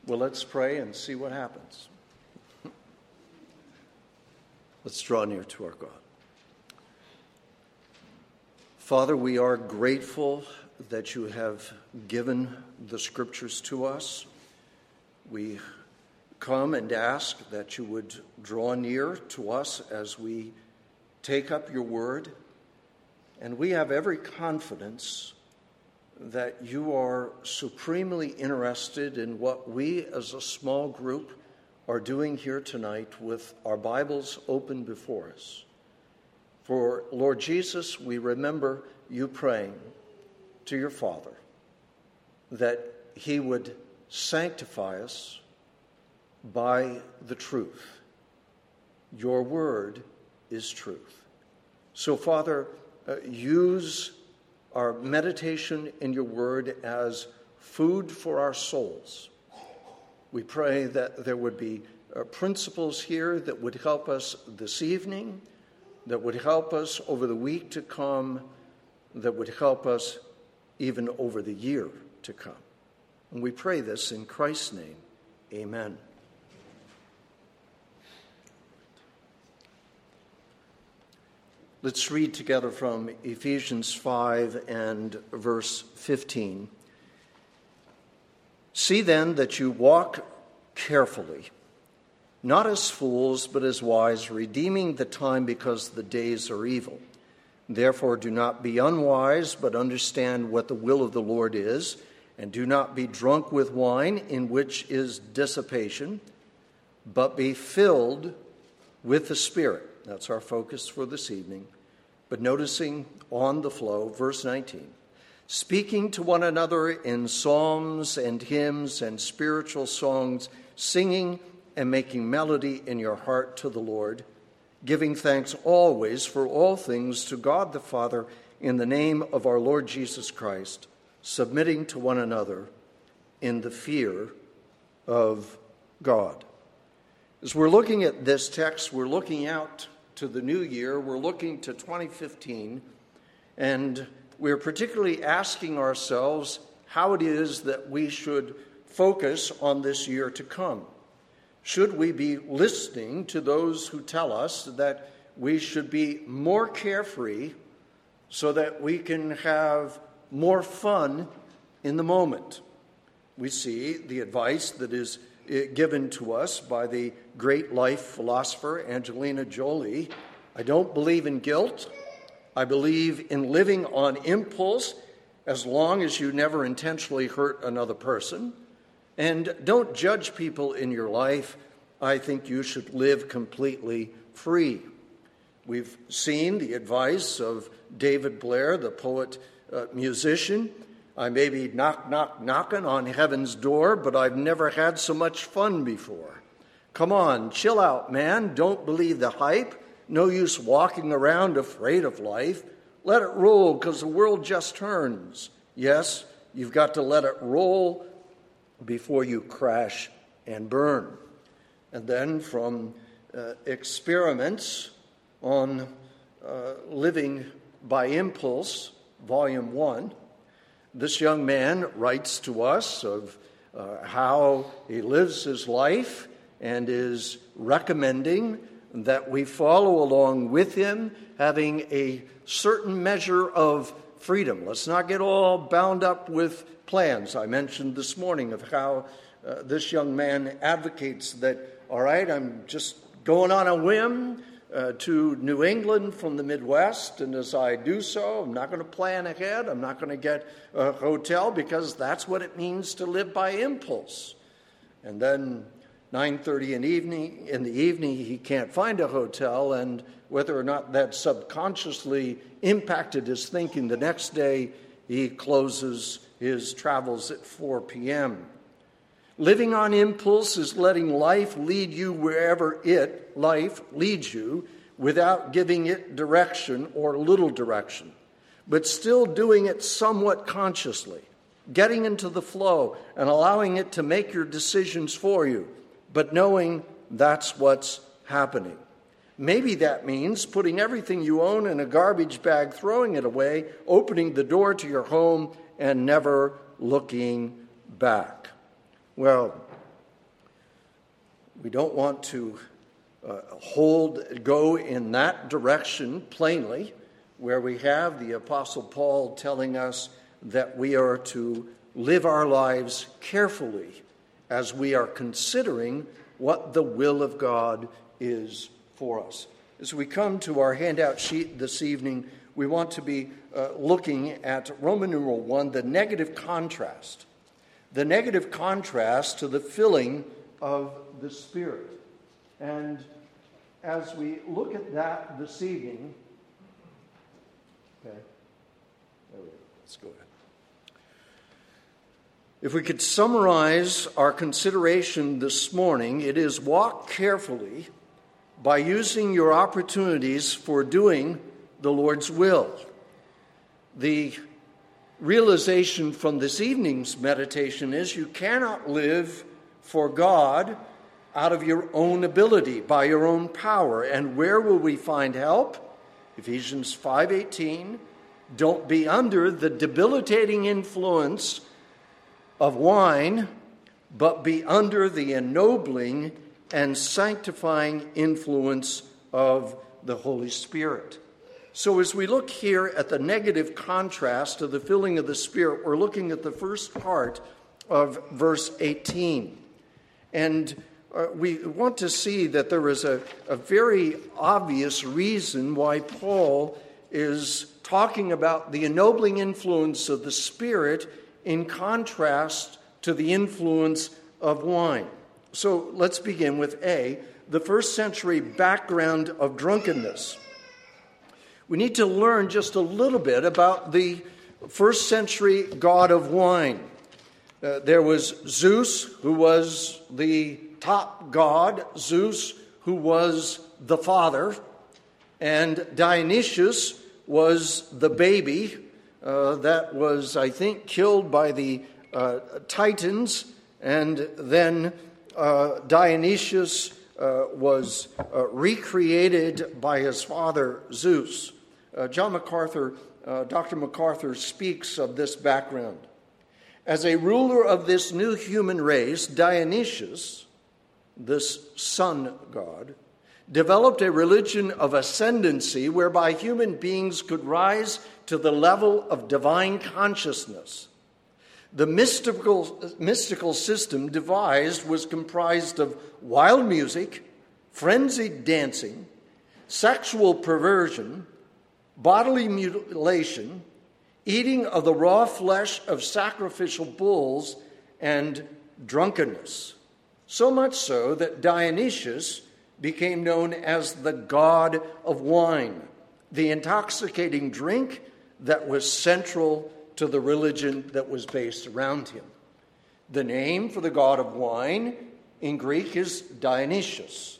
Well, let's pray and see what happens. Let's draw near to our God. Father, we are grateful that you have given the Scriptures to us. We come and ask that you would draw near to us as we take up your word. And we have every confidence that you are supremely interested in what we as a small group are doing here tonight with our Bibles open before us. For Lord Jesus, we remember you praying to your Father that he would sanctify us by the truth. Your word is truth. So, Father, use our meditation in your word as food for our souls. We pray that there would be principles here that would help us this evening, that would help us over the week to come, that would help us even over the year to come. And we pray this in Christ's name. Amen. Let's read together from Ephesians 5 and verse 15. See then that you walk carefully, not as fools, but as wise, redeeming the time because the days are evil. Therefore do not be unwise, but understand what the will of the Lord is, and do not be drunk with wine, in which is dissipation, but be filled with the Spirit. That's our focus for this evening. But noticing on the flow, verse 19, speaking to one another in psalms and hymns and spiritual songs, singing and making melody in your heart to the Lord, giving thanks always for all things to God the Father in the name of our Lord Jesus Christ, submitting to one another in the fear of God. As we're looking at this text, we're looking out to the new year. We're looking to 2015, and we're particularly asking ourselves how it is that we should focus on this year to come. Should we be listening to those who tell us that we should be more carefree so that we can have more fun in the moment? We see the advice that is given to us by the great life philosopher Angelina Jolie. I don't believe in guilt. I believe in living on impulse as long as you never intentionally hurt another person. And don't judge people in your life. I think you should live completely free. We've seen the advice of David Blair, the poet musician. I may be knocking on heaven's door, but I've never had so much fun before. Come on, chill out, man. Don't believe the hype. No use walking around afraid of life. Let it roll, because the world just turns. Yes, you've got to let it roll before you crash and burn. And then from experiments on living by impulse, volume 1, this young man writes to us of how he lives his life and is recommending that we follow along with him, having a certain measure of freedom. Let's not get all bound up with plans. I mentioned this morning of how this young man advocates that, all right, I'm just going on a whim to New England from the Midwest, and as I do so, I'm not going to plan ahead. I'm not going to get a hotel because that's what it means to live by impulse. And then 9:30 in the evening, he can't find a hotel, and whether or not that subconsciously impacted his thinking, the next day he closes his travels at 4 p.m. Living on impulse is letting life lead you wherever life leads you without giving it direction or little direction, but still doing it somewhat consciously, getting into the flow and allowing it to make your decisions for you, but knowing that's what's happening. Maybe that means putting everything you own in a garbage bag, throwing it away, opening the door to your home, and never looking back. Well, We don't want to go in that direction plainly, where we have the Apostle Paul telling us that we are to live our lives carefully as we are considering what the will of God is for us. As we come to our handout sheet this evening, we want to be looking at Roman numeral 1, the negative contrast to the filling of the Spirit. And as we look at that this evening, okay, there we go. Let's go ahead. If we could summarize our consideration this morning, it is walk carefully by using your opportunities for doing the Lord's will. The realization from this evening's meditation is you cannot live for God out of your own ability, by your own power. And where will we find help? Ephesians 5:18, don't be under the debilitating influence of wine, but be under the ennobling and sanctifying influence of the Holy Spirit. So as we look here at the negative contrast of the filling of the Spirit, we're looking at the first part of verse 18. And we want to see that there is a very obvious reason why Paul is talking about the ennobling influence of the Spirit in contrast to the influence of wine. So let's begin with A, the first century background of drunkenness. We need to learn just a little bit about the first century god of wine. There was Zeus, who was the top god, Zeus, who was the father, and Dionysius was the baby that was, I think, killed by the Titans, and then Dionysius was recreated by his father Zeus. Dr. MacArthur speaks of this background. As a ruler of this new human race, Dionysius, this sun god, developed a religion of ascendancy whereby human beings could rise to the level of divine consciousness. The mystical system devised was comprised of wild music, frenzied dancing, sexual perversion, bodily mutilation, eating of the raw flesh of sacrificial bulls, and drunkenness. So much so that Dionysius became known as the god of wine, the intoxicating drink that was central to the religion that was based around him. The name for the god of wine in Greek is Dionysius.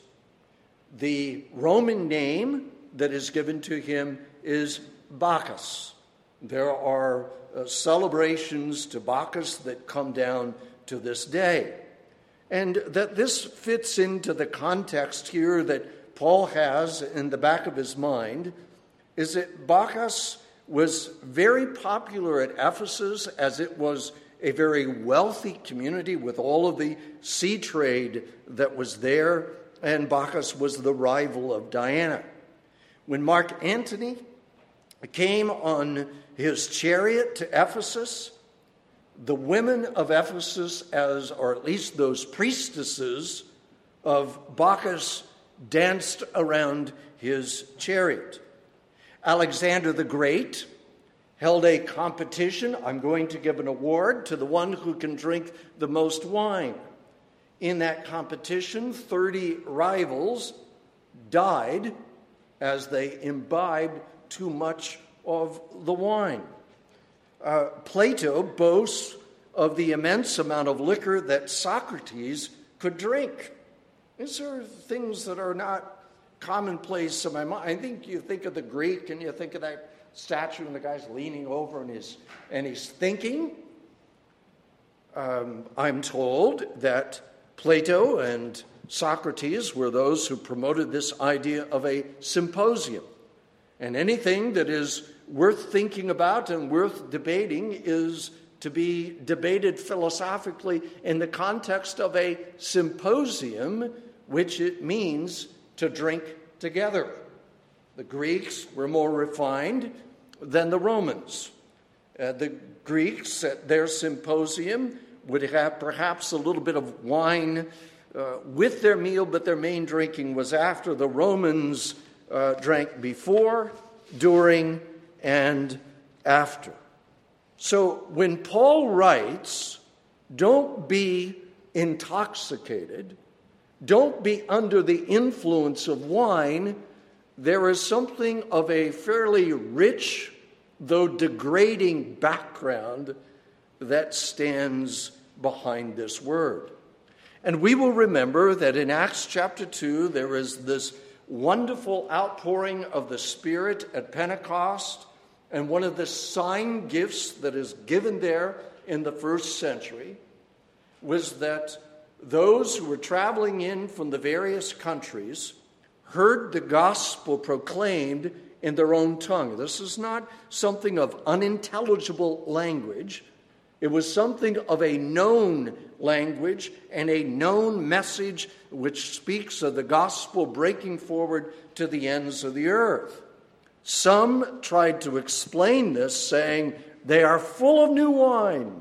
The Roman name that is given to him is Bacchus. There are celebrations to Bacchus that come down to this day. And that this fits into the context here that Paul has in the back of his mind is that Bacchus was very popular at Ephesus, as it was a very wealthy community with all of the sea trade that was there, and Bacchus was the rival of Diana. When Mark Antony came on his chariot to Ephesus, the women of Ephesus, or at least those priestesses of Bacchus, danced around his chariot. Alexander the Great held a competition. I'm going to give an award to the one who can drink the most wine. In that competition, 30 rivals died as they imbibed too much of the wine. Plato boasts of the immense amount of liquor that Socrates could drink. These are things that are not commonplace in my mind. I think you think of the Greek and you think of that statue and the guy's leaning over and he's thinking. I'm told that Plato and Socrates were those who promoted this idea of a symposium. And anything that is worth thinking about and worth debating is to be debated philosophically in the context of a symposium which it means to drink together. The Greeks were more refined than the Romans. The Greeks at their symposium would have perhaps a little bit of wine with their meal, but their main drinking was after. The Romans drank before, during, and after. So when Paul writes, don't be intoxicated, don't be under the influence of wine, there is something of a fairly rich, though degrading background that stands behind this word. And we will remember that in Acts chapter 2, there is this wonderful outpouring of the Spirit at Pentecost, and one of the sign gifts that is given there in the first century was that those who were traveling in from the various countries heard the gospel proclaimed in their own tongue. This is not something of unintelligible language. It was something of a known language and a known message which speaks of the gospel breaking forward to the ends of the earth. Some tried to explain this, saying, they are full of new wine.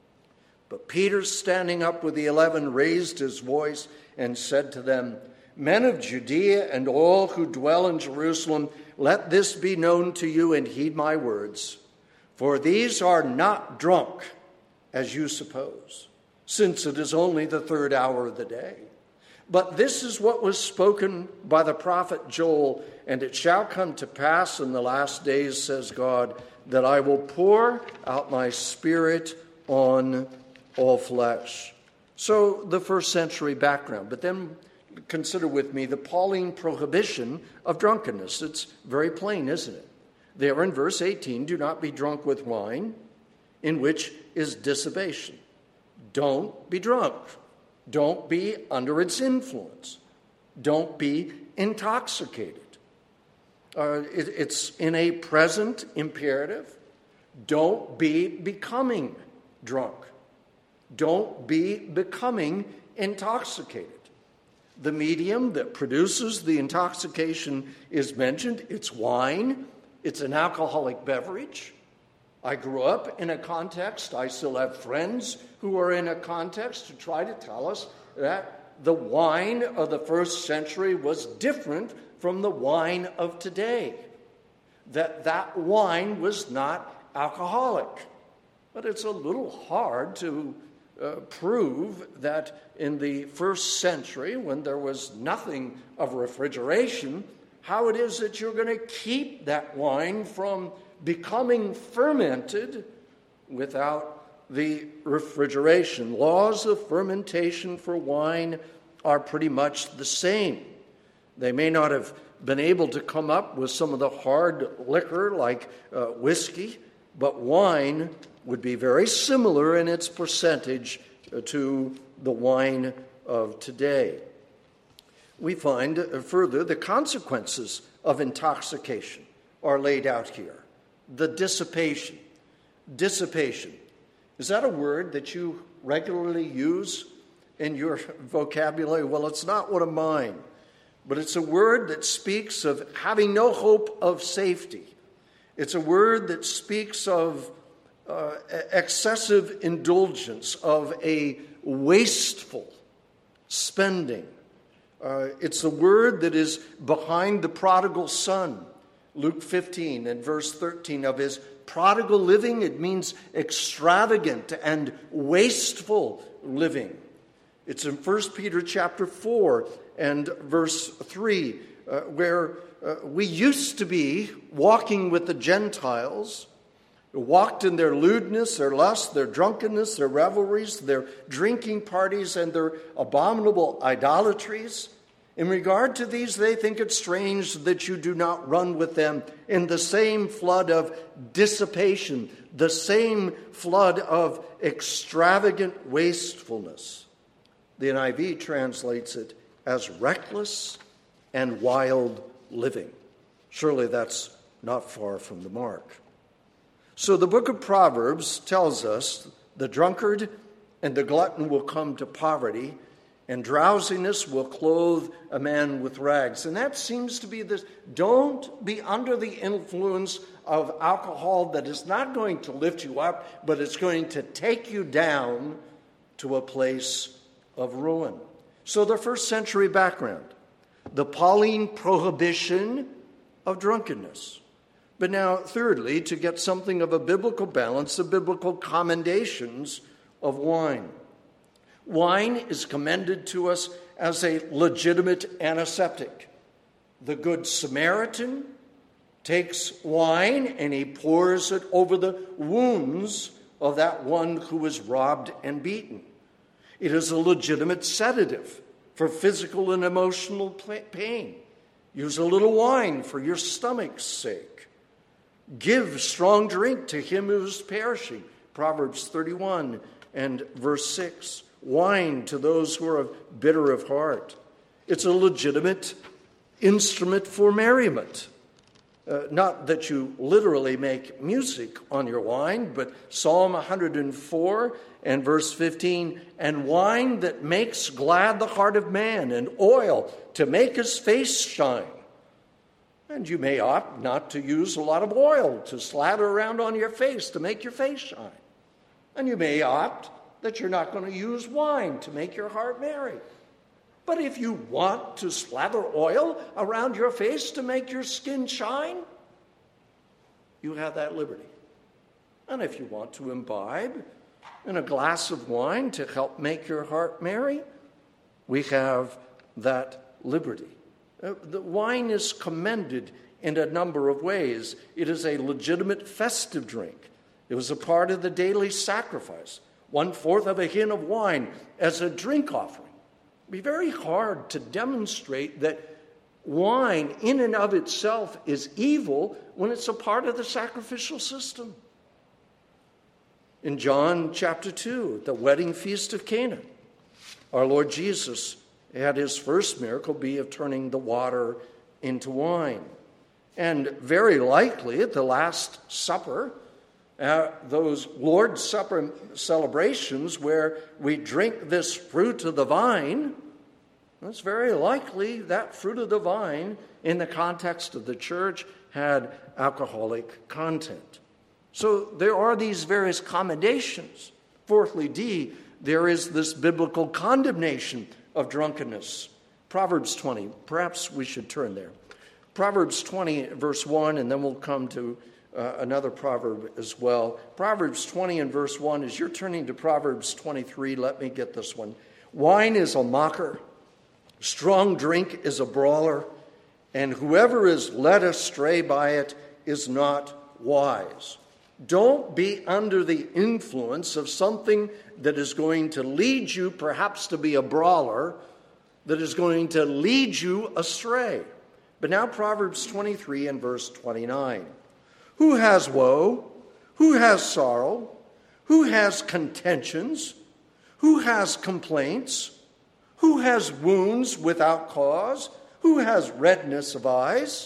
But Peter, standing up with the 11, raised his voice and said to them, men of Judea and all who dwell in Jerusalem, let this be known to you and heed my words. For these are not drunk, as you suppose, since it is only the third hour of the day. But this is what was spoken by the prophet Joel, and it shall come to pass in the last days, says God, that I will pour out my Spirit on all flesh. So the first century background. But then consider with me the Pauline prohibition of drunkenness. It's very plain, isn't it? There in verse 18, do not be drunk with wine, in which is dissipation. Don't be drunk. Don't be under its influence. Don't be intoxicated. It's in a present imperative. Don't be becoming drunk. Don't be becoming intoxicated. The medium that produces the intoxication is mentioned. It's wine. It's an alcoholic beverage. I grew up in a context, I still have friends who are in a context to try to tell us that the wine of the first century was different from the wine of today. That wine was not alcoholic. But it's a little hard to prove that in the first century, when there was nothing of refrigeration, how it is that you're going to keep that wine from becoming fermented without the refrigeration. Laws of fermentation for wine are pretty much the same. They may not have been able to come up with some of the hard liquor like whiskey, but wine would be very similar in its percentage to the wine of today. We find further the consequences of intoxication are laid out here. The dissipation. Dissipation. Is that a word that you regularly use in your vocabulary? Well, it's not one of mine, but it's a word that speaks of having no hope of safety. It's a word that speaks of excessive indulgence, of a wasteful spending. It's the word that is behind the prodigal son. Luke 15 and verse 13 of his prodigal living, it means extravagant and wasteful living. It's in 1 Peter chapter 4 and verse 3, where we used to be walking with the Gentiles, who walked in their lewdness, their lust, their drunkenness, their revelries, their drinking parties, and their abominable idolatries. In regard to these, they think it strange that you do not run with them in the same flood of dissipation, the same flood of extravagant wastefulness. The NIV translates it as reckless and wild living. Surely that's not far from the mark. So the book of Proverbs tells us the drunkard and the glutton will come to poverty, and drowsiness will clothe a man with rags. And that seems to be this. Don't be under the influence of alcohol that is not going to lift you up, but it's going to take you down to a place of ruin. So the first century background, the Pauline prohibition of drunkenness. But now, thirdly, to get something of a biblical balance, the biblical commendations of wine. Wine is commended to us as a legitimate antiseptic. The Good Samaritan takes wine and he pours it over the wounds of that one who was robbed and beaten. It is a legitimate sedative for physical and emotional pain. Use a little wine for your stomach's sake. Give strong drink to him who is perishing. Proverbs 31 and verse 6. Wine to those who are bitter of heart. It's a legitimate instrument for merriment. Not that you literally make music on your wine, but Psalm 104 and verse 15, and wine that makes glad the heart of man, and oil to make his face shine. And you may opt not to use a lot of oil to slather around on your face to make your face shine. And you may opt that you're not going to use wine to make your heart merry. But if you want to slather oil around your face to make your skin shine, you have that liberty. And if you want to imbibe in a glass of wine to help make your heart merry, we have that liberty. The wine is commended in a number of ways. It is a legitimate festive drink. It was a part of the daily sacrifice, 1/4 of a hin of wine as a drink offering. It would be very hard to demonstrate that wine in and of itself is evil when it's a part of the sacrificial system. In John chapter 2, the wedding feast of Cana, our Lord Jesus had his first miracle be of turning the water into wine. And very likely at the Last Supper, those Lord's Supper celebrations where we drink this fruit of the vine, it's very likely that fruit of the vine in the context of the church had alcoholic content. So there are these various commendations. Fourthly, D, there is this biblical condemnation of drunkenness. Proverbs 20, perhaps we should turn there. Proverbs 20, verse 1, and then we'll come to another proverb as well. Proverbs 20 and verse 1, as you're turning to Proverbs 23, let me get this one. Wine is a mocker, strong drink is a brawler, and whoever is led astray by it is not wise. Don't be under the influence of something that is going to lead you perhaps to be a brawler, that is going to lead you astray. But now Proverbs 23 and verse 29. Who has woe? Who has sorrow? Who has contentions? Who has complaints? Who has wounds without cause? Who has redness of eyes?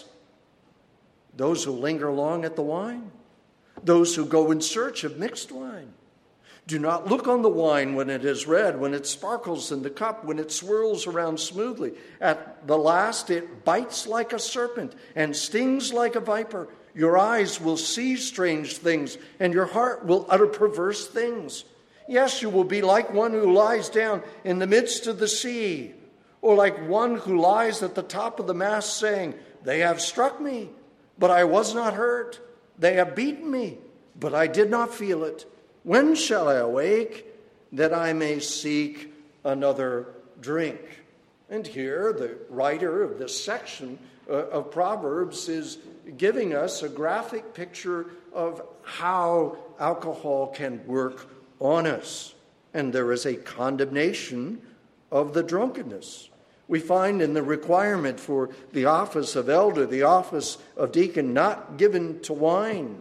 Those who linger long at the wine. Those who go in search of mixed wine. Do not look on the wine when it is red, when it sparkles in the cup, when it swirls around smoothly. At the last it bites like a serpent and stings like a viper. Your eyes will see strange things, and your heart will utter perverse things. Yes, you will be like one who lies down in the midst of the sea, or like one who lies at the top of the mast saying, they have struck me, but I was not hurt. They have beaten me, but I did not feel it. When shall I awake that I may seek another drink? And here the writer of this section of Proverbs is giving us a graphic picture of how alcohol can work on us. And there is a condemnation of the drunkenness. We find in the requirement for the office of elder, the office of deacon, not given to wine,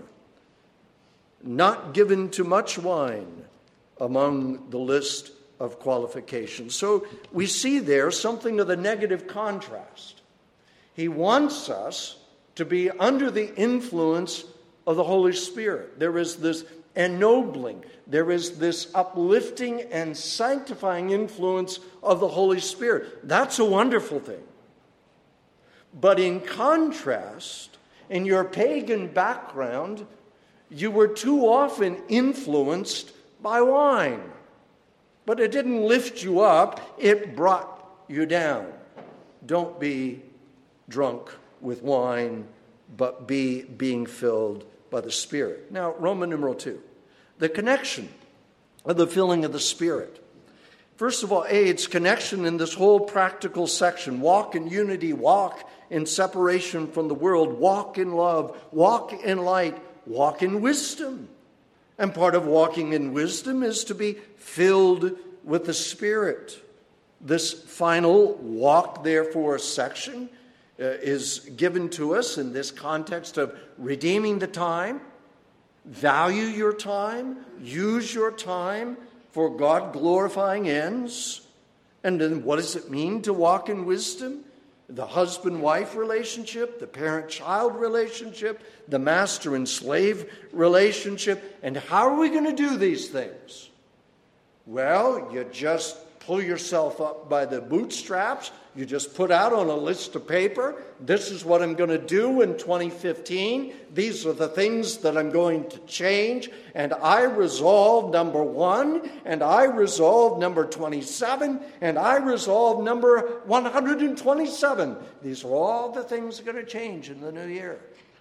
not given to much wine among the list of qualifications. So we see there something of the negative contrast. He wants us to be under the influence of the Holy Spirit. There is this ennobling. There is this uplifting and sanctifying influence of the Holy Spirit. That's a wonderful thing. But in contrast, in your pagan background, you were too often influenced by wine. But it didn't lift you up, it brought you down. Don't be drunk with wine, but be being filled by the Spirit. Now, Roman numeral 2, the connection of the filling of the Spirit. First of all, its connection in this whole practical section. Walk in unity, walk in separation from the world, walk in love, walk in light, walk in wisdom. And part of walking in wisdom is to be filled with the Spirit. This final walk, therefore, section is given to us in this context of redeeming the time, value your time, use your time for God-glorifying ends. And then what does it mean to walk in wisdom? The husband-wife relationship, the parent-child relationship, the master and slave relationship. And how are we going to do these things? Well, you just pull yourself up by the bootstraps. You just put out on a list of paper, this is what I'm going to do in 2015. These are the things that I'm going to change. And I resolve number 1, and I resolve number 27, and I resolve number 127. These are all the things that are going to change in the new year.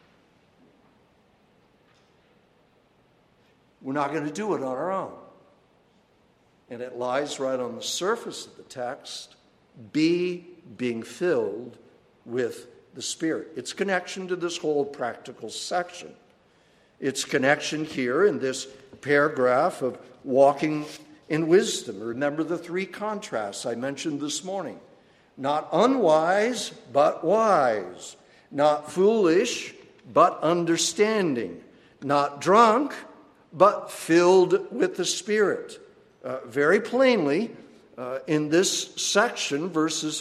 We're not going to do it on our own. And it lies right on the surface of the text. Be being filled with the Spirit. Its connection to this whole practical section. Its connection here in this paragraph of walking in wisdom. Remember the 3 contrasts I mentioned this morning. Not unwise, but wise. Not foolish, but understanding. Not drunk, but filled with the Spirit. Very plainly, in this section, verses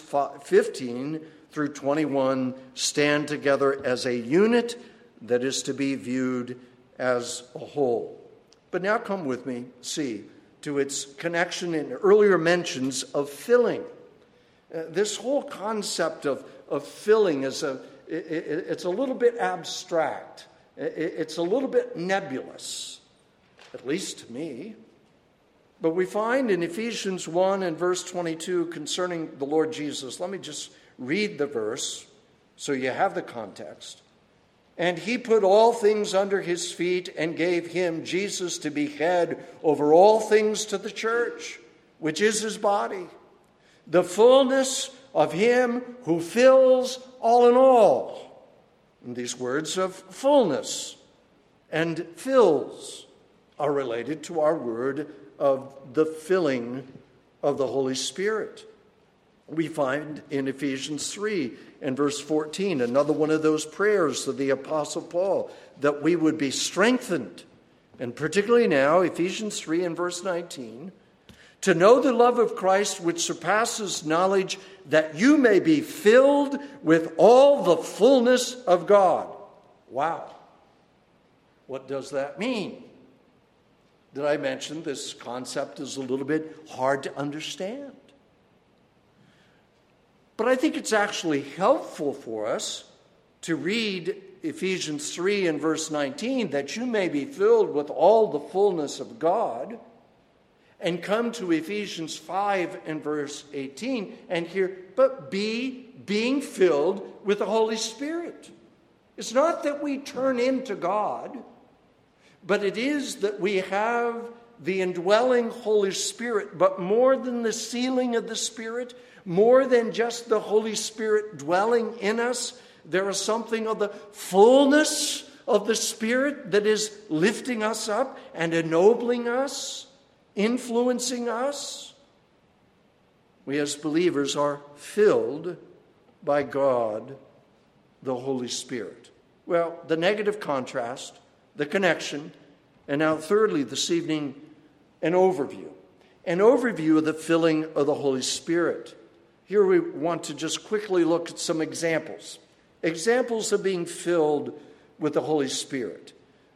15 through 21 stand together as a unit that is to be viewed as a whole. But now come with me, see, to its connection in earlier mentions of filling. This whole concept of filling is it's a little bit abstract. It's a little bit nebulous, at least to me. But we find in Ephesians 1 and verse 22 concerning the Lord Jesus, let me just read the verse so you have the context. And he put all things under his feet and gave him, Jesus, to be head over all things to the church, which is his body, the fullness of him who fills all in all. And these words of fullness and fills are related to our word of the filling of the Holy Spirit. We find in Ephesians 3 and verse 14, another one of those prayers of the Apostle Paul, that we would be strengthened, and particularly now, Ephesians 3 and verse 19, to know the love of Christ which surpasses knowledge, that you may be filled with all the fullness of God. Wow. What does that mean? Did I mention this concept is a little bit hard to understand? But I think it's actually helpful for us to read Ephesians 3 and verse 19, that you may be filled with all the fullness of God, and come to Ephesians 5 and verse 18 and hear, but being filled with the Holy Spirit. It's not that we turn into God, but it is that we have the indwelling Holy Spirit. But more than the sealing of the Spirit, more than just the Holy Spirit dwelling in us, there is something of the fullness of the Spirit that is lifting us up and ennobling us, influencing us. We as believers are filled by God, the Holy Spirit. Well, the negative contrast, the connection, and now thirdly this evening, an overview. An overview of the filling of the Holy Spirit. Here we want to just quickly look at some examples. Examples of being filled with the Holy Spirit.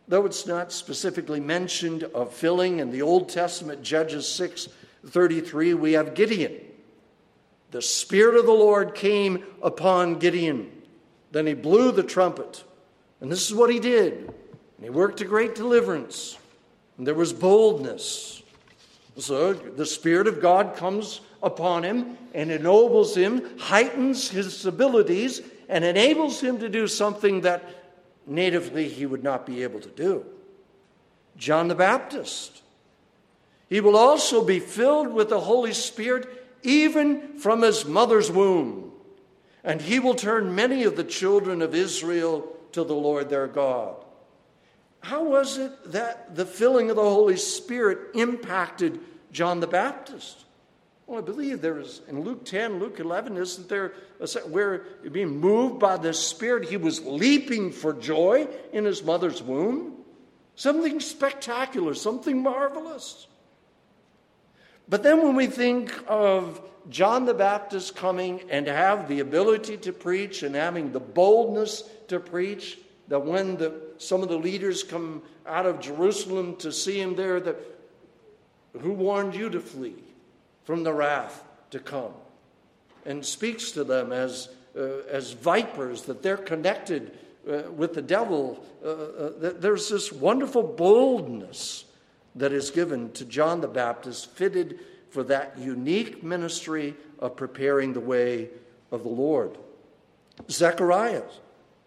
though it's not specifically mentioned of filling in the Old Testament, Judges 6:33, we have Gideon. The Spirit of the Lord came upon Gideon. Then he blew the trumpet. And this is what he did. And he worked a great deliverance. And there was boldness. So the Spirit of God comes upon him and ennobles him, heightens his abilities, and enables him to do something that natively he would not be able to do. John the Baptist. He will also be filled with the Holy Spirit even from his mother's womb. And he will turn many of the children of Israel to the Lord their God. How was it that the filling of the Holy Spirit impacted John the Baptist? Well, I believe there is, in Luke 10, Luke 11, isn't there, where being moved by the Spirit, he was leaping for joy in his mother's womb? Something spectacular, something marvelous. But then when we think of John the Baptist coming and have the ability to preach and having the boldness to preach, that when some of the leaders come out of Jerusalem to see him there, that who warned you to flee from the wrath to come? And speaks to them as vipers, that they're connected with the devil. There's this wonderful boldness that is given to John the Baptist, fitted for that unique ministry of preparing the way of the Lord. Zacharias,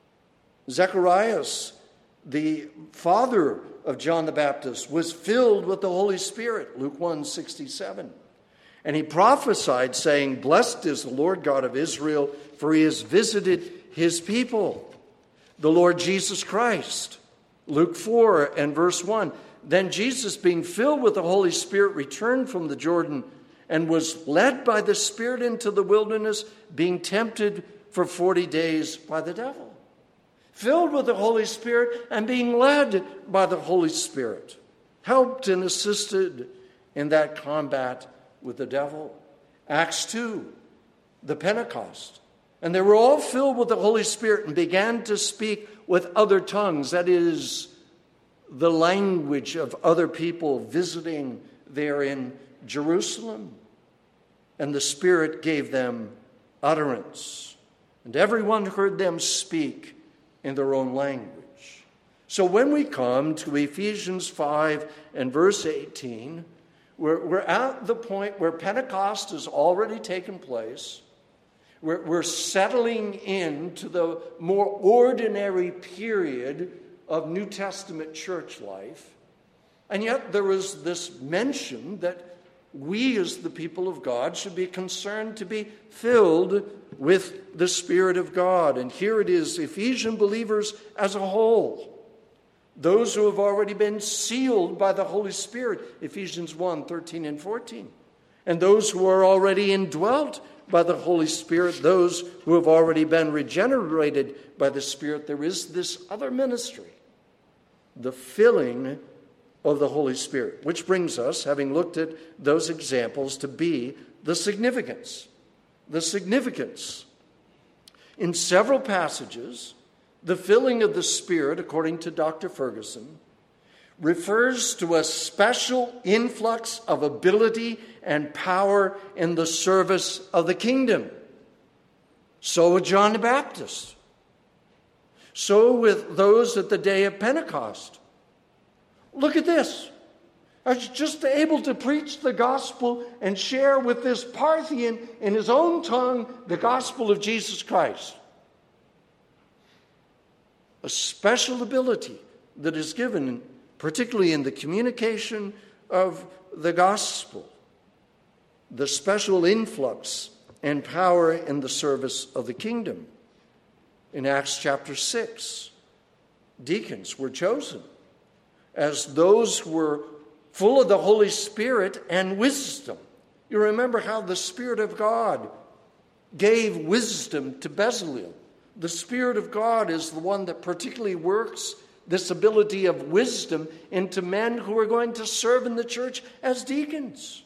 the father of John the Baptist, was filled with the Holy Spirit, Luke 1:67. And he prophesied, saying, "Blessed is the Lord God of Israel, for he has visited his people, the Lord Jesus Christ." Luke 4 and verse 1. Then Jesus, being filled with the Holy Spirit, returned from the Jordan and was led by the Spirit into the wilderness, being tempted for 40 days by the devil. Filled with the Holy Spirit and being led by the Holy Spirit. Helped and assisted in that combat with the devil. Acts 2, the Pentecost. And they were all filled with the Holy Spirit and began to speak with other tongues. That is, the language of other people visiting there in Jerusalem. And the Spirit gave them utterance. And everyone heard them speak in their own language. So when we come to Ephesians 5 and verse 18, we're at the point where Pentecost has already taken place. We're settling into the more ordinary period of New Testament church life. And yet there is this mention that we as the people of God should be concerned to be filled with the Spirit of God. And here it is, Ephesian believers as a whole. Those who have already been sealed by the Holy Spirit, Ephesians 1:13 and 14. And those who are already indwelt by the Holy Spirit, those who have already been regenerated by the Spirit. There is this other ministry, the filling of the Holy Spirit, which brings us, having looked at those examples, to be the significance. The significance. In several passages, the filling of the Spirit, according to Dr. Ferguson, refers to a special influx of ability and power in the service of the kingdom. So with John the Baptist. So with those at the day of Pentecost. Look at this. I was just able to preach the gospel and share with this Parthian in his own tongue the gospel of Jesus Christ. A special ability that is given, particularly in the communication of the gospel. The special influx and power in the service of the kingdom. In Acts chapter 6, deacons were chosen as those who were full of the Holy Spirit and wisdom. You remember how the Spirit of God gave wisdom to Bezalel. The Spirit of God is the one that particularly works this ability of wisdom into men who are going to serve in the church as deacons.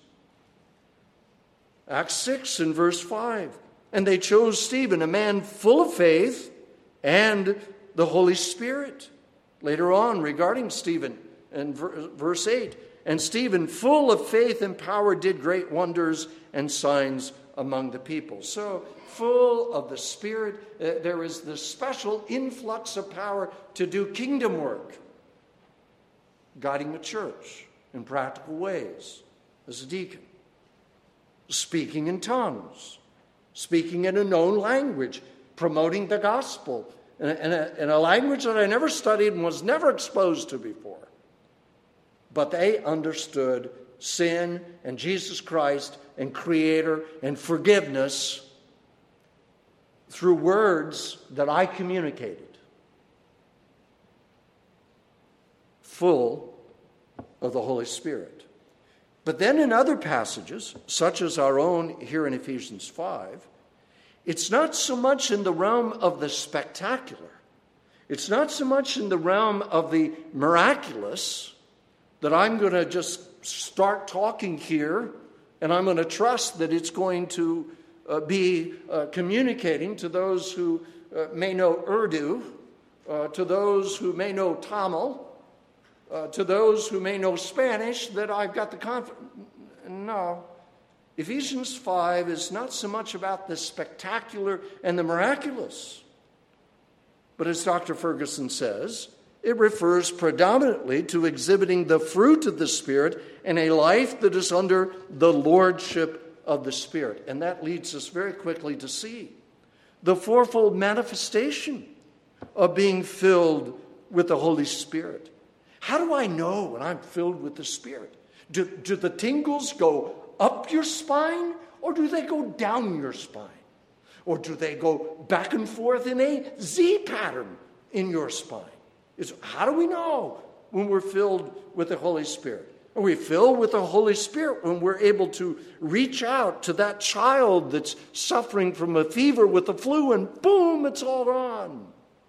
Acts 6 and verse 5. And they chose Stephen, a man full of faith and the Holy Spirit, Later on, regarding Stephen, in verse 8, and Stephen, full of faith and power, did great wonders and signs among the people. So, full of the Spirit, there is this special influx of power to do kingdom work, guiding the church in practical ways as a deacon, speaking in tongues, speaking in a known language, promoting the gospel in a language that I never studied and was never exposed to before. But they understood sin and Jesus Christ and Creator and forgiveness through words that I communicated, full of the Holy Spirit. But then in other passages, such as our own here in Ephesians 5, it's not so much in the realm of the spectacular. It's not so much in the realm of the miraculous that I'm going to just start talking here and I'm going to trust that it's going to be communicating to those who may know Urdu, to those who may know Tamil, to those who may know Spanish, that I've got the confidence. No. Ephesians 5 is not so much about the spectacular and the miraculous. But as Dr. Ferguson says, it refers predominantly to exhibiting the fruit of the Spirit in a life that is under the lordship of the Spirit. And that leads us very quickly to see the fourfold manifestation of being filled with the Holy Spirit. How do I know when I'm filled with the Spirit? Do the tingles go up your spine, or do they go down your spine? Or do they go back and forth in a Z pattern in your spine? How do we know when we're filled with the Holy Spirit? Are we filled with the Holy Spirit when we're able to reach out to that child that's suffering from a fever with the flu and boom, it's all gone?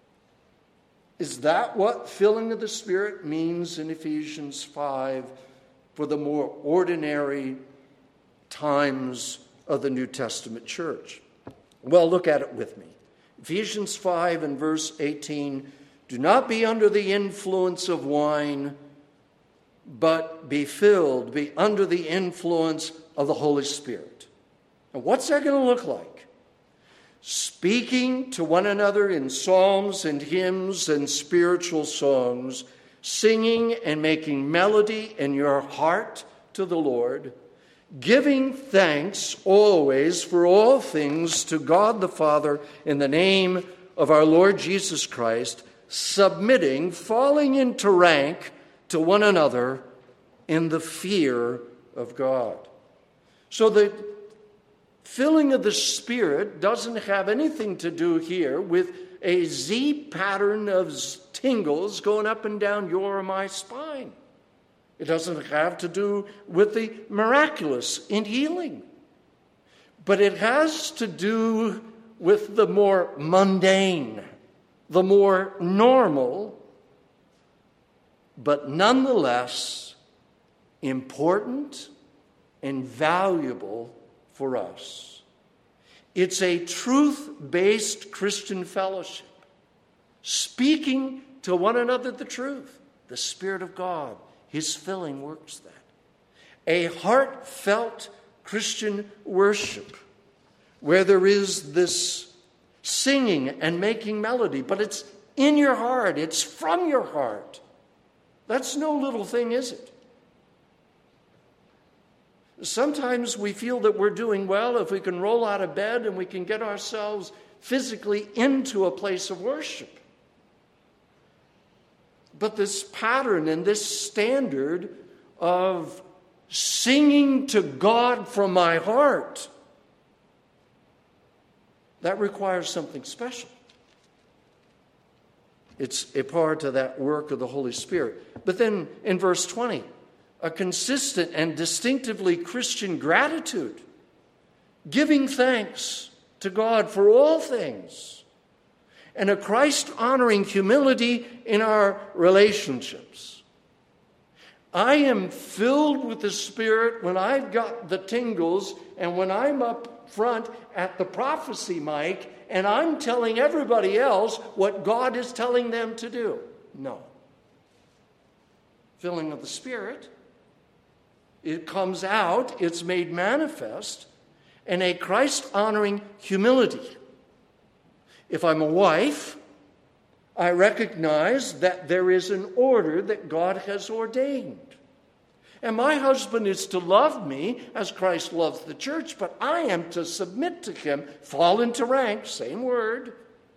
Is that what filling of the Spirit means in Ephesians 5 for the more ordinary times of the New Testament church? Well, look at it with me. Ephesians 5 and verse 18, do not be under the influence of wine, but be under the influence of the Holy Spirit. And what's that going to look like? Speaking to one another in psalms and hymns and spiritual songs, singing and making melody in your heart to the Lord, giving thanks always for all things to God the Father in the name of our Lord Jesus Christ, submitting, falling into rank to one another in the fear of God. So the filling of the Spirit doesn't have anything to do here with a Z pattern of tingles going up and down your or my spine. It doesn't have to do with the miraculous in healing. But it has to do with the more mundane, the more normal, but nonetheless important and valuable for us. It's a truth-based Christian fellowship, speaking to one another the truth. The Spirit of God, His filling works that. A heartfelt Christian worship where there is this singing and making melody, but it's in your heart, it's from your heart. That's no little thing, is it? Sometimes we feel that we're doing well if we can roll out of bed and we can get ourselves physically into a place of worship. But this pattern and this standard of singing to God from my heart, that requires something special. It's a part of that work of the Holy Spirit. But then in verse 20, a consistent and distinctively Christian gratitude, giving thanks to God for all things, and a Christ-honoring humility in our relationships. I am filled with the Spirit when I've got the tingles and when I'm up front at the prophecy mic and I'm telling everybody else what God is telling them to do. No. filling of the Spirit. It comes out, it's made manifest in a Christ-honoring humility. If I'm a wife, I recognize that there is an order that God has ordained. And my husband is to love me as Christ loves the church, but I am to submit to him, fall into rank, same word.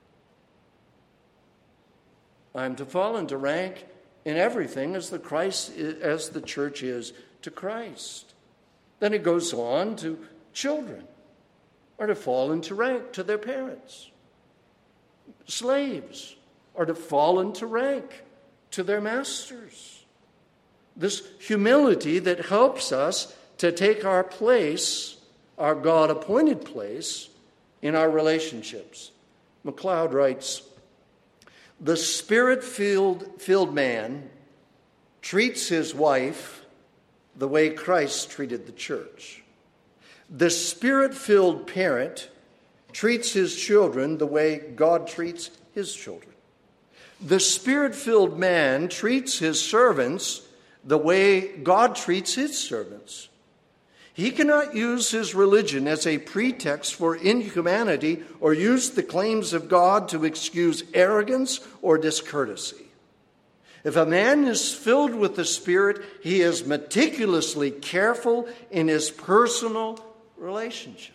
I'm to fall into rank in everything as the church is to Christ. Then it goes on to children are to fall into rank to their parents. Slaves are to fall into rank to their masters. This humility that helps us to take our place, our God-appointed place, in our relationships. MacLeod writes, "The Spirit-filled man treats his wife the way Christ treated the church. The Spirit-filled parent treats his children the way God treats his children. The Spirit-filled man treats his servants the way God treats his servants. He cannot use his religion as a pretext for inhumanity or use the claims of God to excuse arrogance or discourtesy. If a man is filled with the Spirit, he is meticulously careful in his personal relationships."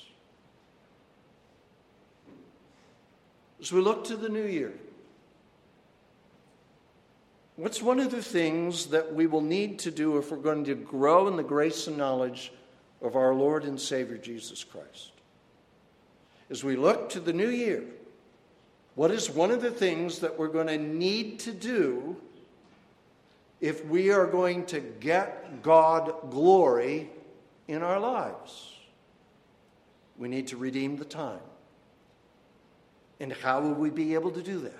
As we look to the new year, what's one of the things that we will need to do if we're going to grow in the grace and knowledge of our Lord and Savior Jesus Christ? As we look to the new year, what is one of the things that we're going to need to do if we are going to get God glory in our lives? We need to redeem the time. And how will we be able to do that?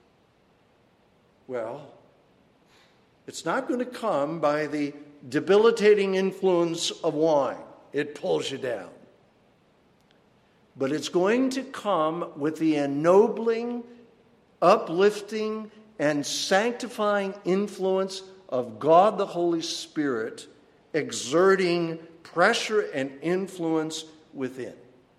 Well, it's not going to come by the debilitating influence of wine. It pulls you down. But it's going to come with the ennobling, uplifting, and sanctifying influence of God the Holy Spirit exerting pressure and influence within.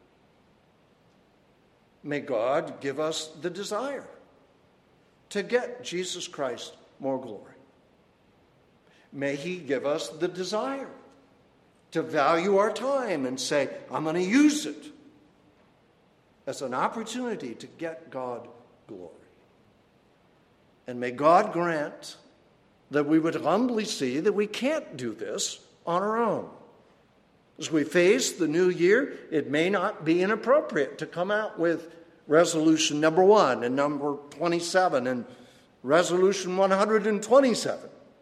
May God give us the desire to get Jesus Christ more glory. May he give us the desire to value our time and say, I'm going to use it as an opportunity to get God glory. And may God grant that we would humbly see that we can't do this on our own. As we face the new year, it may not be inappropriate to come out with resolution number 1 and number 27 and resolution 127.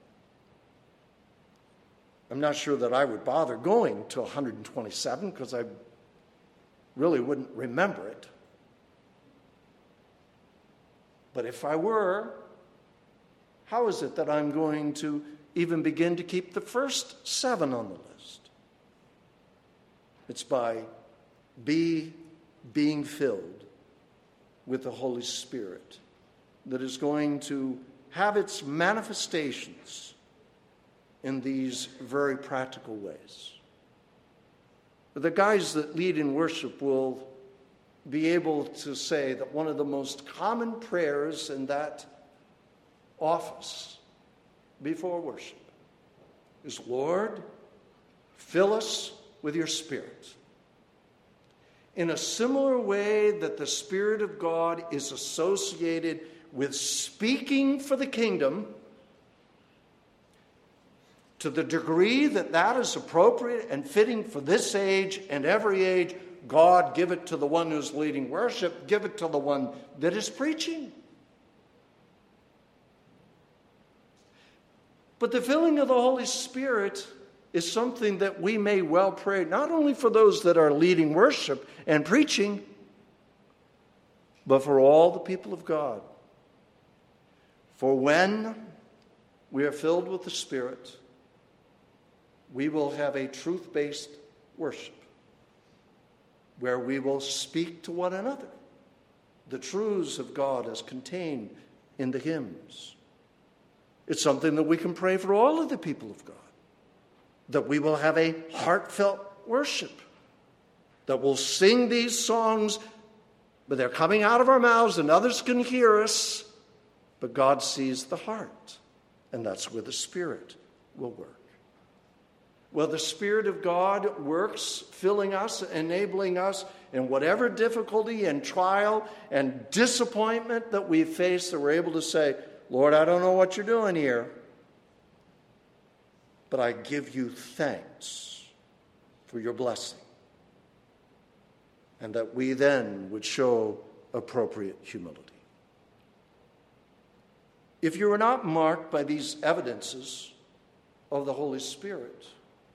I'm not sure that I would bother going to 127 because I really wouldn't remember it. But if I were, how is it that I'm going to even begin to keep the first 7 on the list? It's by being filled with the Holy Spirit that is going to have its manifestations in these very practical ways. The guys that lead in worship will be able to say that one of the most common prayers in that office before worship is, Lord, fill us with your Spirit. In a similar way that the Spirit of God is associated with speaking for the kingdom, to the degree that that is appropriate and fitting for this age and every age, God, give it to the one who's leading worship, give it to the one that is preaching. But the filling of the Holy Spirit is something that we may well pray, not only for those that are leading worship and preaching, but for all the people of God. For when we are filled with the Spirit, we will have a truth-based worship where we will speak to one another the truths of God as contained in the hymns. It's something that we can pray for all of the people of God, that we will have a heartfelt worship, that we'll sing these songs, but they're coming out of our mouths and others can hear us, but God sees the heart, and that's where the Spirit will work. Well, the Spirit of God works, filling us, enabling us in whatever difficulty and trial and disappointment that we face, that we're able to say, Lord, I don't know what you're doing here, but I give you thanks for your blessing. And that we then would show appropriate humility. If you are not marked by these evidences of the Holy Spirit,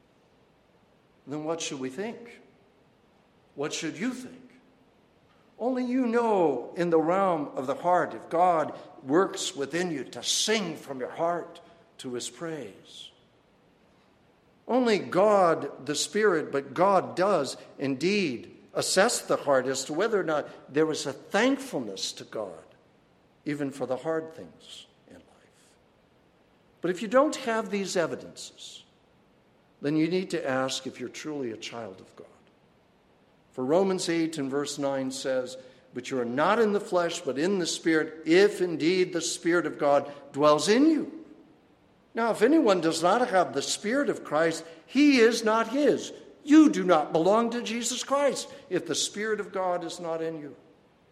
then what should we think? What should you think? Only you know in the realm of the heart if God works within you to sing from your heart to his praise. Only God, the Spirit, but God does indeed assess the heart as to whether or not there is a thankfulness to God, even for the hard things in life. But if you don't have these evidences, then you need to ask if you're truly a child of God. For Romans 8 and verse 9 says, but you are not in the flesh, but in the Spirit, if indeed the Spirit of God dwells in you. Now, if anyone does not have the Spirit of Christ, he is not his. You do not belong to Jesus Christ if the Spirit of God is not in you.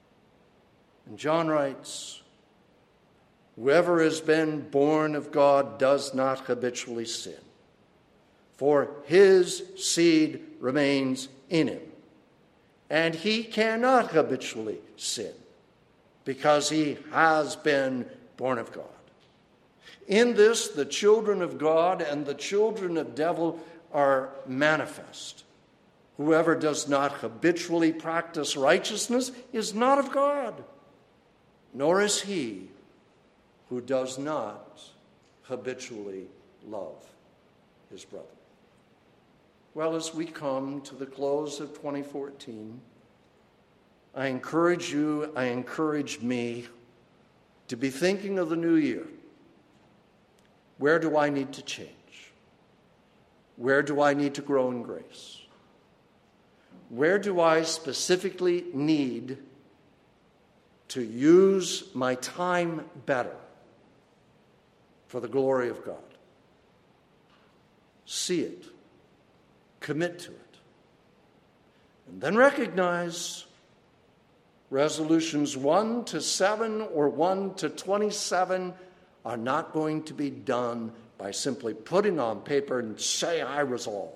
And John writes, whoever has been born of God does not habitually sin, for his seed remains in him, and he cannot habitually sin because he has been born of God. In this, the children of God and the children of devil are manifest. Whoever does not habitually practice righteousness is not of God, nor is he who does not habitually love his brother. Well, as we come to the close of 2014, I encourage you, I encourage me to be thinking of the new year. Where do I need to change? Where do I need to grow in grace? Where do I specifically need to use my time better for the glory of God? See it. Commit to it. And then recognize resolutions 1 to 7 or 1 to 27 are not going to be done by simply putting on paper and say, I resolve.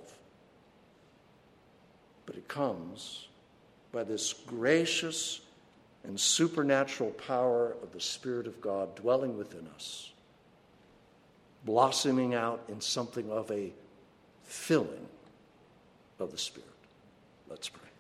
But it comes by this gracious and supernatural power of the Spirit of God dwelling within us, blossoming out in something of a filling of the Spirit. Let's pray.